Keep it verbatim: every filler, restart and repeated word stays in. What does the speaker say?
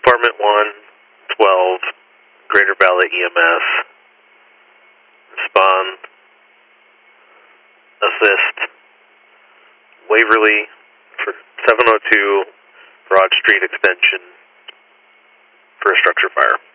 Department one, twelve, Greater Valley E M S. Respond. Assist. Waverly for seven oh two Broad Street Extension for a structure fire.